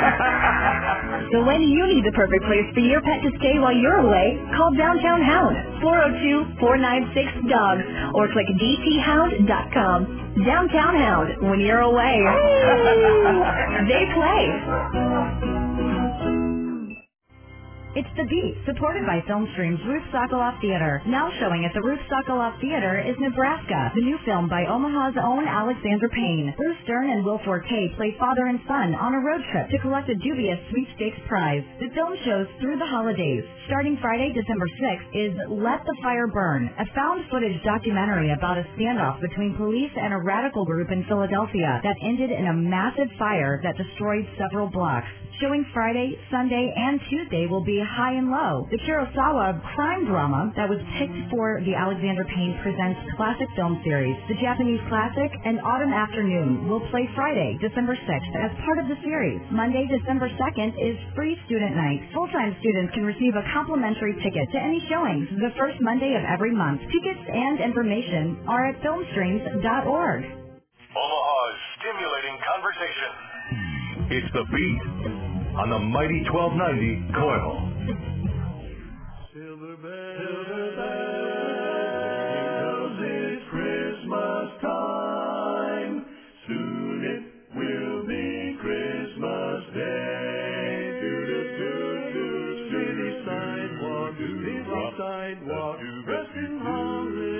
So when you need the perfect place for your pet to stay while you're away, call Downtown Hound, four oh two, four nine six, D O G, or click d t hound dot com. Downtown Hound, when you're away, they play. It's The Beat, supported by Filmstream's Ruth Sokoloff Theater. Now showing at the Ruth Sokoloff Theater is Nebraska, the new film by Omaha's own Alexander Payne. Bruce Dern and Will Forte play father and son on a road trip to collect a dubious sweepstakes prize. The film shows through the holidays. Starting Friday, December sixth, is Let the Fire Burn, a found-footage documentary about a standoff between police and a radical group in Philadelphia that ended in a massive fire that destroyed several blocks. Showing Friday, Sunday, and Tuesday will be High and Low, the Kurosawa crime drama that was picked for the Alexander Payne Presents Classic Film Series. The Japanese classic and Autumn Afternoon will play Friday, December sixth as part of the series. Monday, December second is Free Student Night. Full-time students can receive a complimentary ticket to any showings the first Monday of every month. Tickets and information are at filmstreams dot org. Omaha's stimulating conversation. It's The Beat on the mighty twelve ninety Coil. Silver bells, silver bells, it's Christmas time. Soon it will be Christmas Day. City sidewalk, busy sidewalk, dressed in holly.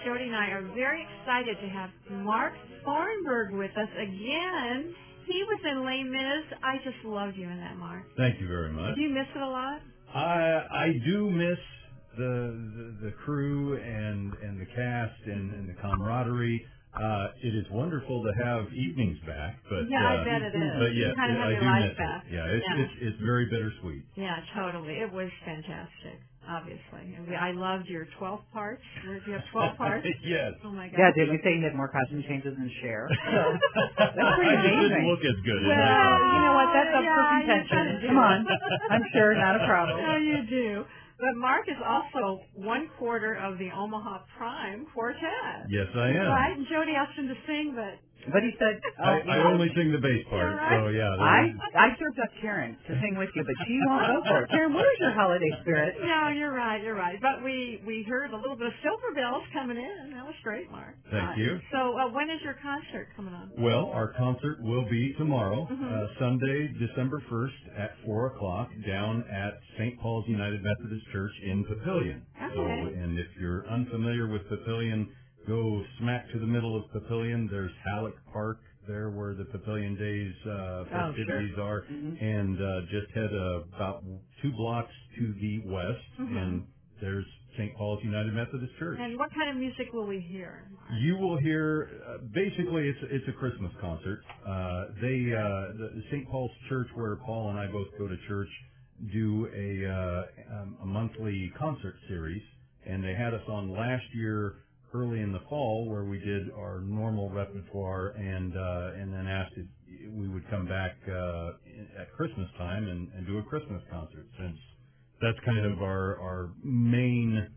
Jody and I are very excited to have Mark Thornburg with us again. He was in Les Mis. I just loved you in that, Mark. Thank you very much. Do you miss it a lot? I I do miss the the, the crew and and the cast and, and the camaraderie. Uh, it is wonderful to have evenings back, but yeah, uh, I bet it is. But yes, you kind of have I your do life miss back. it. Yeah, it's, yeah. it's it's very bittersweet. Yeah, totally. It was fantastic. Obviously, and we, I loved your twelve parts. Did you have twelve parts? Yes. Oh my God. Yeah, did we say you had more costume changes than Cher? That's pretty I amazing. didn't look as good as well, I you know what? That's up for Yeah, you contention. kinda do. Come on, I'm sure, not a problem. No, you do. But Mark is also one quarter of the Omaha Prime Quartet. Yes, I am. Right, and Jody asked him to sing, but But he said, I, oh, I only sing the bass part, Yeah, right. so yeah. that I is- I served up Karen to sing with you, but she won't go for it. Karen, where's your holiday spirit? no, you're right, you're right. But we we heard a little bit of Silver Bells coming in. That was great, Mark. Thank you. So uh, when is your concert coming on? Well, our concert will be tomorrow, Mhm. uh, Sunday, December first at four o'clock down at Saint Paul's United Methodist Church in Papillion. So, Okay. and if you're unfamiliar with Papillion, go smack to the middle of Papillion. There's Halleck Park there where the Papillion Days uh, festivities sure. are, Mhm. and uh, just head uh, about two blocks to the west, Mhm. and there's Saint Paul's United Methodist Church. And what kind of music will we hear? You will hear, uh, basically, it's it's a Christmas concert. Uh, they, uh, the Saint Paul's Church, where Paul and I both go to church, do a, uh, um, a monthly concert series, and they had us on last year early in the fall where we did our normal repertoire, and uh, and then asked if we would come back uh, at Christmas time and, and do a Christmas concert, since that's kind of our our main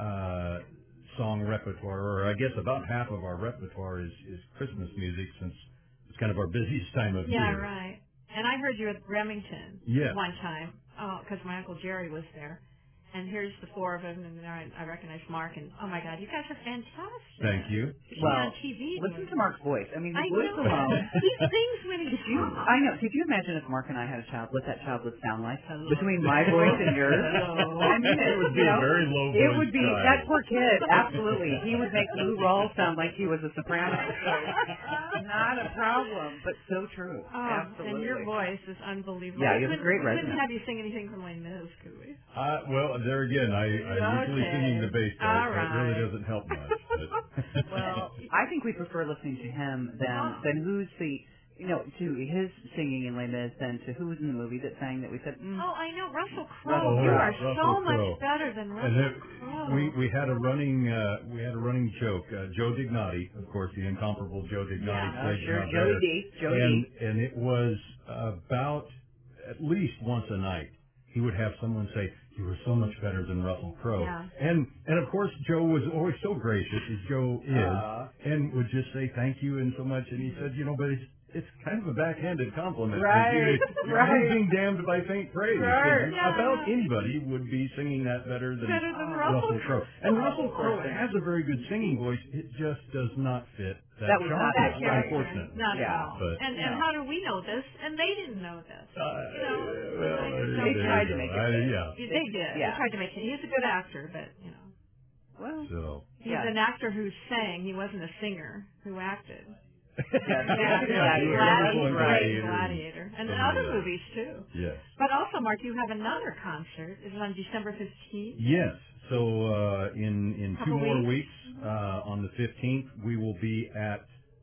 uh, song repertoire, or I guess about half of our repertoire is, is Christmas music, since it's kind of our busiest time of Yeah, year. right. And I heard you at Remington Yes. one time, because my Uncle Jerry was there. And here's the four of them, and there I, I recognize Mark, and oh my God, you guys are fantastic. Thank you. You should be Well, on T V. listen to Mark's voice. I mean, the I voice know. alone. He sings when he Could you, talks. I know. Could you imagine if Mark and I had a child, what that child would sound like between my voice and yours? I mean, It would be you a know, very low It voice would be child. that poor kid. Absolutely, he would make Lou Rawls sound like he was a soprano. So, not a problem, but so true. Oh, Absolutely. and your voice is unbelievable. Yeah, you We have a couldn't- great we couldn't resonance. have you sing anything from Les Mis, could we? Uh, well, there again, I, I'm usually Okay. singing the bass part, All so it right. really doesn't help much. But Well, I think we prefer listening to him than than who's the you know to his singing in Les Mis than to who was in the movie that sang that we said. Mm, Oh, I know, Russell Crowe. Russell You Crowe. are Russell so much Crowe. better than Russell And then Crowe. we we had a running uh, we had a running joke. Uh, Joe Dignati, of course, the incomparable Joe Dignati, Yeah. played Oh, sure. John Joey Better. D. Joey and D. and it was about at least once a night he would have someone say, "You were so much better than Russell Crowe." Yeah. And and of course Joe was always so gracious, as Joe is, Aw. and would just say thank you and so much. And he said, you know, but it's it's kind of a backhanded compliment. Right, You're right. being damned by faint praise. Right. Because About anybody would be singing that better than, Better than Russell Russell Crowe. And Russell Crowe has a very good singing voice. It just does not fit that, That was not genre, that character. unfortunately. Not Yeah. at all. But- and and No. how do we know this? And they didn't know this. Uh, you know, well, I there- just They don't- tried there to you make go. it I, big. yeah. They did. Yeah. They tried to make it. He's a good actor, but you know, Well, So. he's Yeah. an actor who sang. He wasn't a singer who acted. yeah, Yeah, yeah, he was Gladiator, wonderful in great Gladiator. Gladiator, and So other many others. movies too. Yes. But also, Mark, you have another concert. Is it on December fifteenth? Yes. So uh, in in two Couple more weeks. weeks, uh, on the fifteenth, we will be at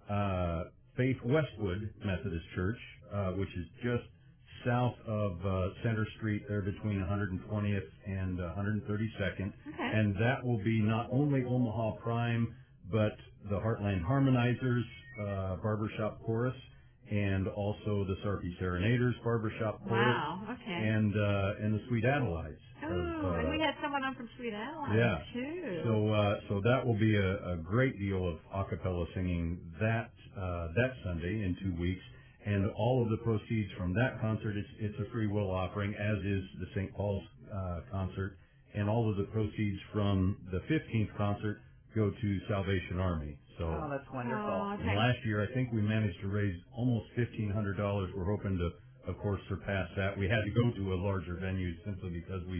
uh, Faith Westwood Methodist Church, uh, which is just south of uh, Center Street, there between one hundred twentieth and one hundred thirty-second. Okay. And that will be not only Omaha Prime, but the Heartland Harmonizers uh, Barbershop Chorus, and also the Sarpy Serenaders Barbershop Chorus, Wow. Okay. and uh, and the Sweet Adelides. oh, of, and uh, we had someone on from Sweet Adeline yeah. too. So uh, so that will be a, a great deal of a cappella singing that uh, that Sunday in two weeks, and all of the proceeds from that concert, it's, it's a free will offering, as is the Saint Paul's uh, concert, and all of the proceeds from the fifteenth concert go to Salvation Army. So oh, that's wonderful. Oh, and okay. last year, I think we managed to raise almost fifteen hundred dollars. We're hoping to, of course, surpass that. We had to go to a larger venue simply because we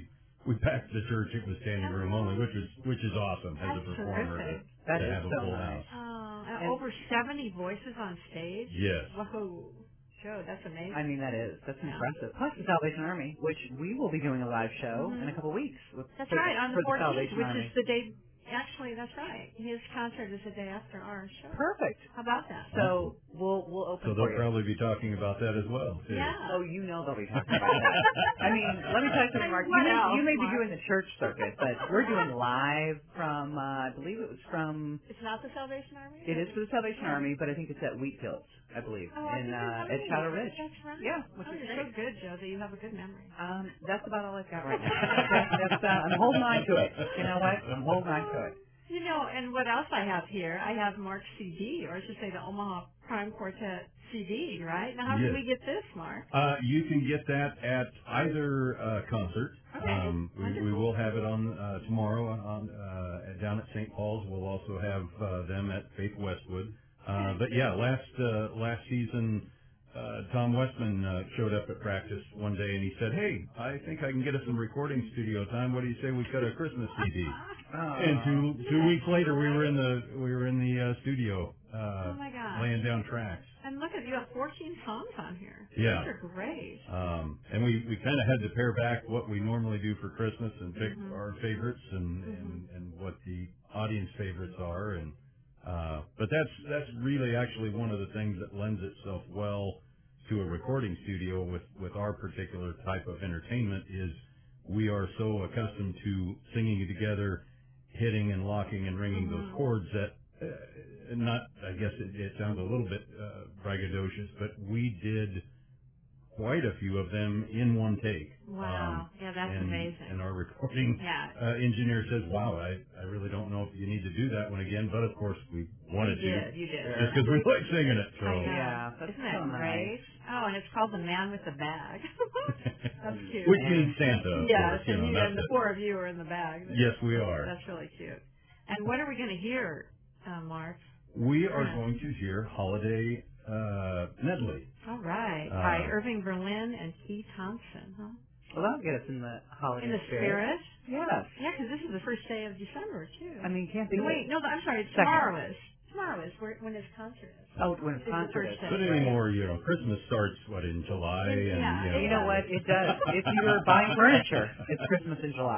we packed the church. It was standing room only, which is which is awesome as a That's performer terrific. to, That to is have a so full nice. house. Oh, and over seventy voices on stage? Yes. Whoa. Joe, that's amazing. I mean, that is. That's impressive. Plus the Salvation Army, which we will be doing a live show Mhm. in a couple weeks. With, That's for, right, on for the fourteenth, Salvation which Army. is the day. Actually, that's right. His concert is the day after our show. Perfect. How about that? So we'll we'll open So for they'll you. probably be talking about that as well, too. Yeah. Oh, you know they'll be talking about that. I mean, let me tell you something, Mark. You What may, else, you may be Mark? doing the church circuit, but we're doing live from, uh, I believe it was from, It's not the Salvation Army? it is for the Salvation Army, but I think it's at Wheat Hills, I believe, Oh, I in, think uh, you're at right. Shadow Ridge. That's right. Yeah, which oh, is you're great. so good, Joe, that you have a good memory. Um, that's about all I've got right now. that's, that's, uh, I'm holding on to it. You know what? I'm holding on to it. You know, and what else I have here? I have Mark's C D, or I should say the Omaha Prime Quartet C D, right? Now, how Yes. can we get this, Mark? Uh, you can get that at either uh, concert. Okay. Um, we, we will have it on uh, tomorrow on uh, down at Saint Paul's. We'll also have uh, them at Faith Westwood. Uh, but yeah, last uh, last season, uh, Tom Westman uh, showed up at practice one day and he said, "Hey, I think I can get us some recording studio time. What do you say we cut a Christmas C D?" And two two weeks later, we were in the we were in the uh, studio uh, Oh, my gosh. laying down tracks. And look at you have fourteen songs on here. Yeah. Those are great. Um, and we, we kind of had to pare back what we normally do for Christmas and pick Mhm. our favorites and, and, and what the audience favorites are. And uh, but that's that's really actually one of the things that lends itself well to a recording studio with, with our particular type of entertainment is we are so accustomed to singing together, hitting and locking and ringing Mhm. those chords that uh, not, I guess it, it sounds a little bit uh, braggadocious, but we did quite a few of them in one take. Wow. Um, yeah, that's and, amazing. And our recording Yeah. uh, engineer says, wow, I, I really don't know if you need to do that one again, but of course we wanted You to. did, you did. Just because we like singing it. So. I know. Yeah, that's Isn't that so nice. great? Oh, and it's called The Man with the Bag. That's cute. Which means Santa, of Yes, course. You and, know, you, that's and the it. four of you are in the bag. Yes, we are. That's really cute. And what are we going to hear, uh, Mark? We are Yeah. going to hear Holiday uh, Medley. All right, Uh, by Irving Berlin and Keith Thompson, huh? Well, that'll get us in the holiday In the spirit? Yes. Yeah, because this is the first day of December, too. I mean, can't be. Wait, no, I'm sorry, Second. tomorrow is. Tomorrow is where, when his concert is. Oh, when his It's the concert first is. day. But anymore, you know, Christmas starts, what, in July? And, Yeah, you know, You know what? It does. If you're buying furniture, it's Christmas in July.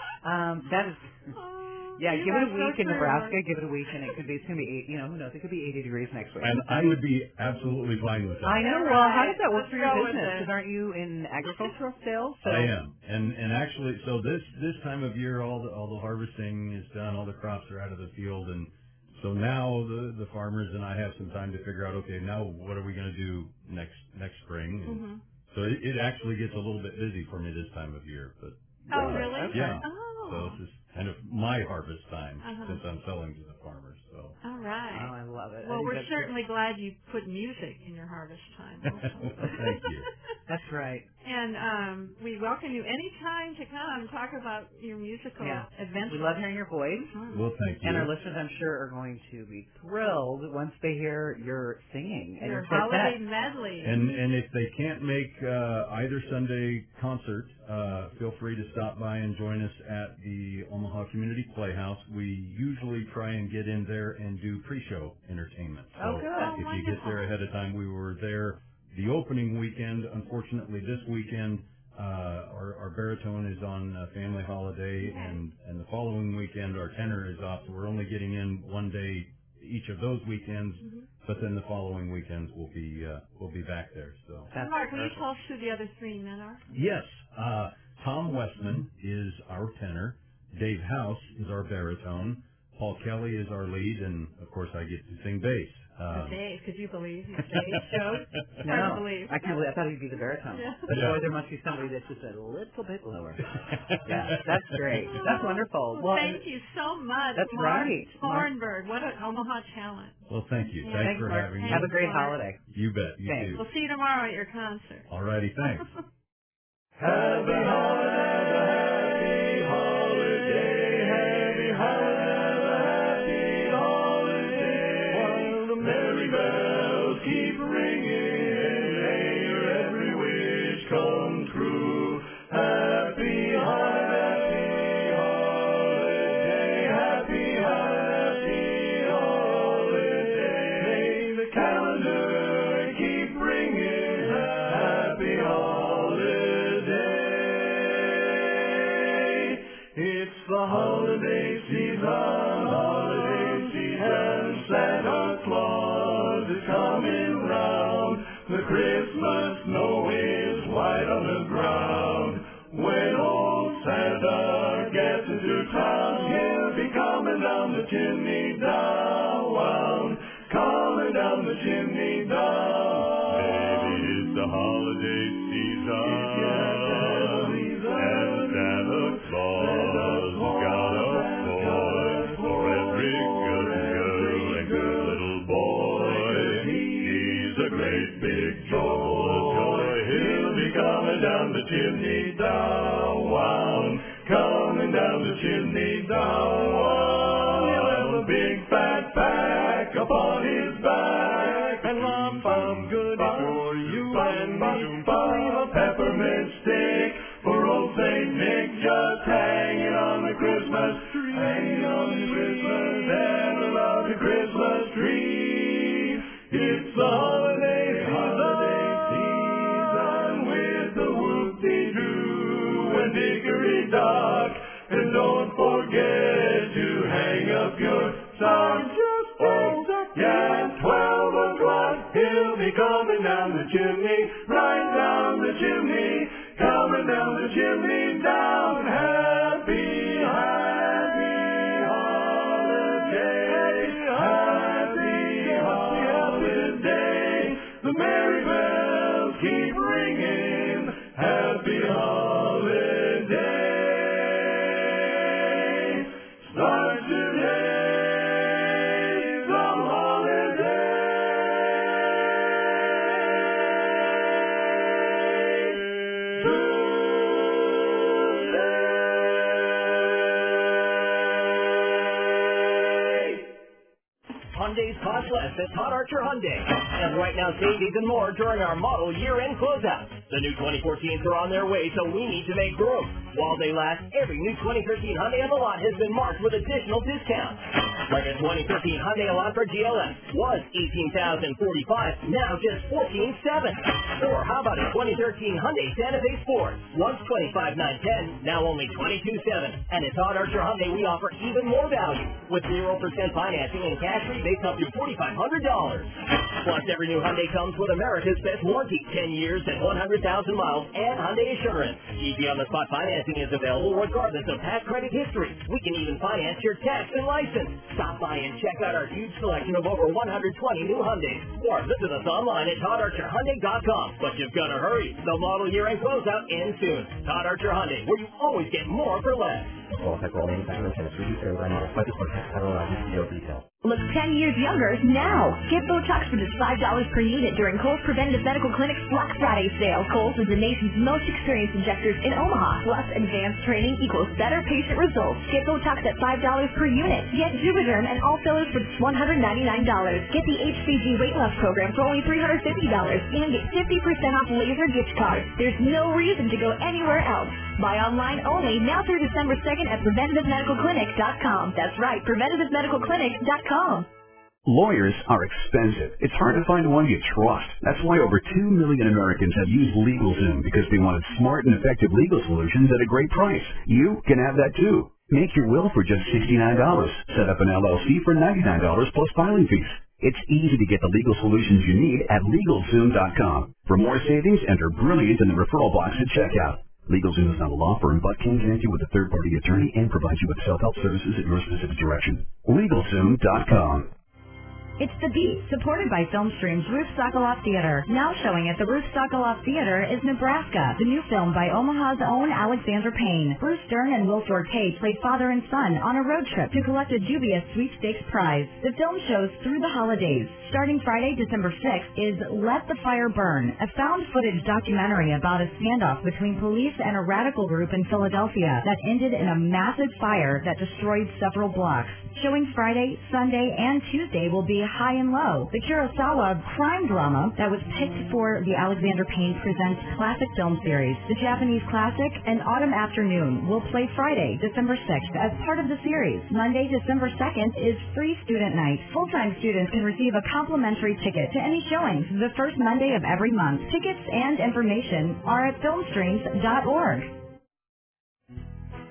Um, that is. Yeah, you give it are a week so in true, Nebraska. Mark. Give it a week, and it could be. It's gonna be. eight, You know, who knows? It could be eighty degrees next week. And I would be absolutely fine with that. I know. All Well, how right, does that work let's for your go with business? it. Because aren't you in agricultural sales? So I am, and and actually, so this this time of year, all the all the harvesting is done, all the crops are out of the field, and so now the the farmers and I have some time to figure out, okay, now what are we going to do next next spring? And Mhm. so it, it actually gets a little bit busy for me this time of year, but Oh, really? yeah. Oh. So this is kind of my harvest time Uh-huh. since I'm selling to the farmers. So All right. Oh, I love it. I Well, think we're that's certainly glad you put music in your harvest time. thank you. That's right. And um, we welcome you anytime to come and talk about your musical Yeah. adventure. We love hearing your voice. Mhm. Well, thank you. And our listeners, I'm sure, are going to be thrilled once they hear your singing and Your your holiday quartet. medley. And and if they can't make uh, either Sunday concert, uh, feel free to stop by and join us at the Omaha Community Playhouse. We usually try and get in there and do pre-show entertainment. So Oh, good. Oh, if you get there ahead of time, we were there the opening weekend. Unfortunately, this weekend uh, our, our baritone is on uh, family holiday, and and the following weekend our tenor is off. So we're only getting in one day each of those weekends. Mhm. But then the following weekends we'll be uh, we'll be back there. So And Mark, will you tell us who the other three men are? yes, uh, Tom Westman is our tenor. Dave House is our baritone. Paul Kelly is our lead, and of course I get to sing bass. Um, Dave, could you believe he's Dave shows? Hard to No, believe. I can't believe. I thought he'd be the baritone. Yeah. But Yeah. boy, there must be somebody that's just a little bit lower. Yeah, that's great. That's wonderful. Well, Well, thank you so much, That's Mark right. Thornberg. What an Omaha talent. well, thank you. Yeah. Thanks, Thanks, for Mark. having me. Have a great Mark. holiday. You bet. You Thanks. too. We'll see you tomorrow at your concert. All righty. Thanks. Happy holiday, happy holiday, happy holiday, happy holiday. While the merry bells keep ringing, may your every wish come true. Happy holiday. the holiday season, holiday season. Santa Claus is coming round. The Christmas snow is white on the ground. When old Santa gets into town, he'll be coming down the chimney down, coming down the chimney down. Maybe it's the holiday season, and Santa Claus got a boy for every good girl and good little boy. He's a great big joyful joy. He'll be coming down the chimney down, coming down the chimney down. He'll have a big fat pack upon his back, and lump some good for you and me. Leave a peppermint stick for old Saint Nick, just hanging on the Christmas tree, hanging on the Christmas and around the Christmas tree. It's the holiday, holiday season with the whoop-de-doo and dickory-dock, and don't forget to hang up your socks. Oh, yeah, twelve o'clock, he'll be coming down the chimney, right down the chimney, coming down the chimney down. Happy, happy holiday, happy holiday. The merry bells keep ringing, happy holiday. Start today. Hyundai's cost less at Todd Archer Hyundai. And right now, save even more during our model year-end closeout. The new twenty fourteens are on their way, so we need to make room. While they last, every new twenty thirteen Hyundai on the lot has been marked with additional discounts. Like a twenty thirteen Hyundai Elantra G L S was eighteen thousand forty-five dollars, now just fourteen thousand seven hundred dollars. Or how about a twenty thirteen Hyundai Santa Fe Sport? Once twenty-five thousand nine hundred ten dollars, now only twenty-two thousand seven hundred dollars. And at Todd Archer Hyundai, we offer even more value with zero percent financing and cash rebates up to four thousand five hundred dollars. Plus, every new Hyundai comes with America's best warranty, ten years and one hundred thousand miles, and Hyundai Assurance. Easy on-the-spot financing is available regardless of past credit history. We can even finance your tax and license. Stop by and check out our huge selection of over one hundred twenty new Hyundais. Or visit us online at Todd Archer Hyundai dot com. But you've got to hurry. The model year-end closeout ends soon. Todd Archer Hyundai, where you always get more for less. Look ten years younger now. Get Botox for just five dollars per unit during Kohl's Preventative Medical Clinic's Black Friday sale. Kohl's is the nation's most experienced injectors in Omaha. Plus, advanced training equals better patient results. Get Botox at five dollars per unit. Get Juvederm and all fillers for just one hundred ninety-nine dollars. Get the H C G Weight Loss Program for only three hundred fifty dollars. And get fifty percent off laser gift cards. There's no reason to go anywhere else. Buy online only now through December second at preventative medical clinic dot com. That's right, preventative medical clinic dot com. Lawyers are expensive. It's hard to find one you trust. That's why over two million Americans have used LegalZoom because they wanted smart and effective legal solutions at a great price. You can have that too. Make your will for just sixty-nine dollars. Set up an L L C for ninety-nine dollars plus filing fees. It's easy to get the legal solutions you need at LegalZoom dot com. For more savings, enter Brilliant in the referral box at checkout. LegalZoom is not a law firm, but can connect you with a third-party attorney and provide you with self-help services at your specific direction. LegalZoom dot com. It's The Beat, supported by FilmStream's Ruth Sokoloff Theater. Now showing at the Ruth Sokoloff Theater is Nebraska, the new film by Omaha's own Alexander Payne. Bruce Dern and Will Forte played father and son on a road trip to collect a dubious sweepstakes prize. The film shows through the holidays. Starting Friday, December sixth, is Let the Fire Burn, a found-footage documentary about a standoff between police and a radical group in Philadelphia that ended in a massive fire that destroyed several blocks. Showing Friday, Sunday, and Tuesday will be High and Low, the Kurosawa crime drama that was picked for the Alexander Payne Presents Classic Film Series. The Japanese classic, An Autumn Afternoon, will play Friday, December sixth as part of the series. Monday, December second is Free Student Night. Full-time students can receive a complimentary ticket to any showings the first Monday of every month. Tickets and information are at filmstreams dot org.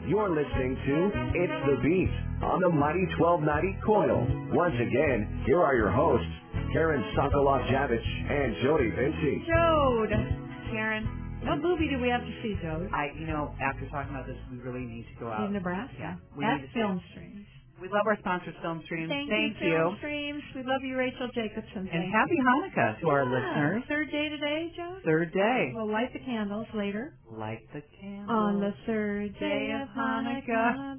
You're listening to It's the Beat on the Mighty twelve ninety Coil. Once again, here are your hosts, Karen Sokoloff-Javich and Jody Vinci. Jode. Karen, what movie do we have to see, Jode? I, you know, after talking about this, we really need to go out. In Nebraska. Yeah, we At need to Film see. Streams. We love our sponsors, Film Streams. Thank, Thank you, you. Film Streams. We love you, Rachel Jacobson. And Thank happy you. Hanukkah to our Yeah. listeners. Third day today, Joe? Third day. We'll light the candles later. Light the candles. On the third day of Hanukkah.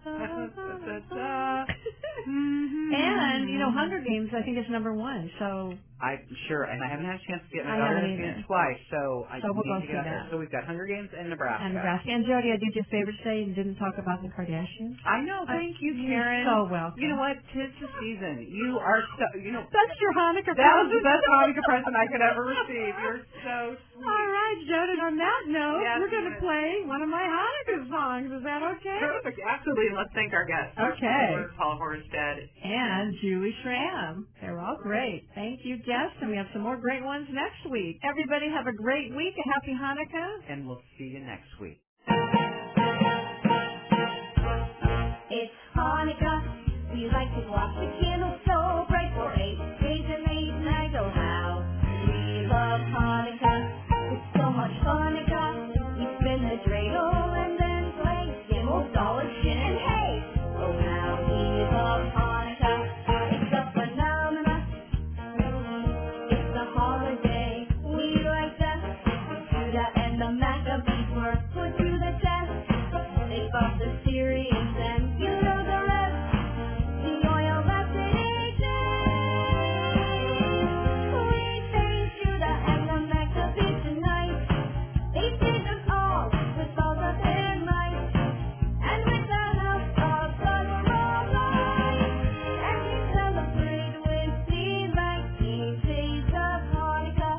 And, you know, Hunger Games, I think, is number one. So I'm sure, and I haven't had a chance to get my I daughter haven't to see either. it twice, so I So we'll need go to see get out there. that. So we've got Hunger Games and Nebraska. And Nebraska. And Jody, I did your favorite today and didn't talk about the Kardashians. I know. Thank you, You're Karen. so welcome. You know what? Tis the season. You are so, you know. That's your Hanukkah That was the present. best Hanukkah present I could ever receive. You're so sweet. All right, Jody, on that note, Yes, we're going to yes. play one of my Hanukkah songs. Is that okay? Perfect. Absolutely. Let's thank our guests. Okay. Paul Horsted. And Julie Schramm. They're all great. Thank you, guests, and we have some more great ones next week. Everybody have a great week. A happy Hanukkah. And we'll see you next week. It's Hanukkah. We like to watch the candles so bright for eight days and eight nights. Oh, how we love Hanukkah. It's so much Hanukkah. We spin the dreidel and then play Skimmel, Dollar, Shin, and Hay. Oh, how we love Hanukkah. It's a phenomenon. It's a holiday. We like that. Judah and the Maccabees were put to the test. They fought the Syrians and you know the rest. The oil lasted eight days. We thank Judah and the Maccabees tonight. They saved us all with balls of their might. And with the help of God we're all right. And we celebrate with the nineteen days of Hanukkah.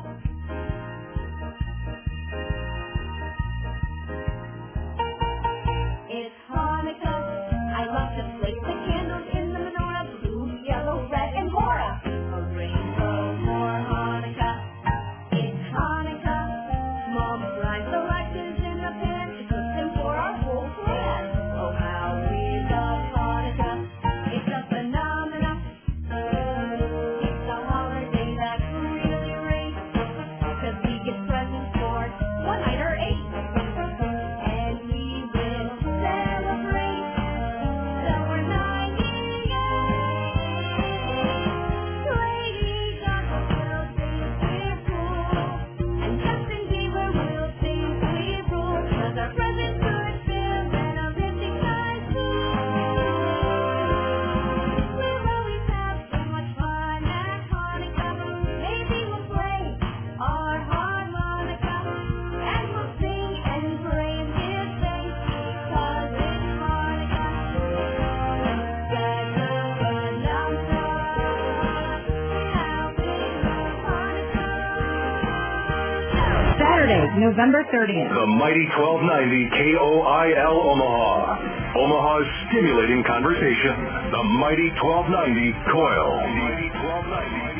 It's Hanukkah. I love to place the candles in the menorah, blue, yellow, red, and Hora. A rainbow for Hanukkah. It's Hanukkah. Mom grinds the lashes in the pan to cook them for our whole clan. Oh, how we love Hanukkah. It's a phenomenon. It's a holiday that's really great. Cause we get presents for one night or eight. And we will celebrate our ninety-eight. Lady Gaga will think we're cool. And Justin Bieber will think we rule. Cause our presents could fill and our lipstick ties too. We'll always have so much fun at Hanukkah. Maybe we'll play our harmonica. And we'll sing and pray and give thanks. Cause it's Hanukkah. Get the phenomenon. How we love Hanukkah. Saturday, November thirtieth. The Mighty twelve ninety K O I L Omaha. Omaha's stimulating conversation. The Mighty twelve ninety Coil. Mighty twelve ninety